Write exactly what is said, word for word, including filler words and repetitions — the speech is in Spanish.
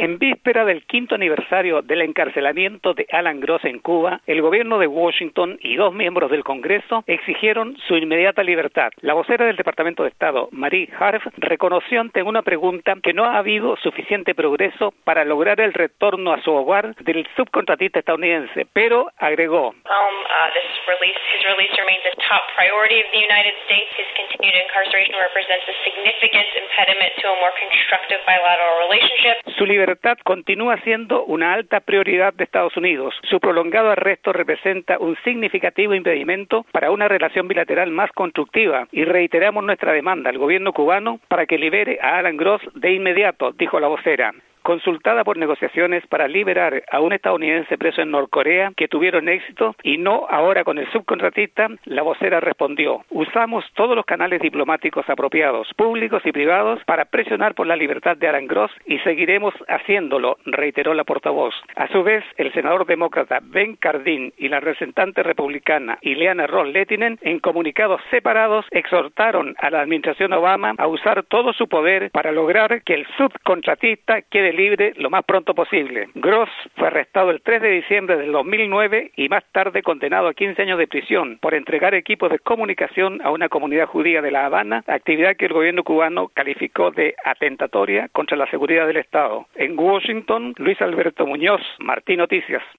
En víspera del quinto aniversario del encarcelamiento de Alan Gross en Cuba, el gobierno de Washington y dos miembros del Congreso exigieron su inmediata libertad. La vocera del Departamento de Estado, Marie Harf, reconoció ante una pregunta que no ha habido suficiente progreso para lograr el retorno a su hogar del subcontratista estadounidense, pero agregó: Um, uh, this release, his release remains a top priority of the United States. His continued incarceration represents a significant impediment to a more constructive bilateral relationship. Su libertad continúa siendo una alta prioridad de Estados Unidos. Su prolongado arresto representa un significativo impedimento para una relación bilateral más constructiva y reiteramos nuestra demanda al gobierno cubano para que libere a Alan Gross de inmediato, dijo la vocera. Consultada por negociaciones para liberar a un estadounidense preso en Norcorea que tuvieron éxito y no ahora con el subcontratista, la vocera respondió: usamos todos los canales diplomáticos apropiados, públicos y privados, para presionar por la libertad de Alan Gross y seguiremos haciéndolo, reiteró la portavoz. A su vez, el senador demócrata Ben Cardin y la representante republicana Ileana Ros-Lehtinen, en comunicados separados, exhortaron a la administración Obama a usar todo su poder para lograr que el subcontratista quede libre lo más pronto posible. Gross fue arrestado el tres de diciembre del dos mil nueve y más tarde condenado a quince años de prisión por entregar equipos de comunicación a una comunidad judía de La Habana, actividad que el gobierno cubano calificó de atentatoria contra la seguridad del Estado. En Washington, Luis Alberto Muñoz, Martín Noticias.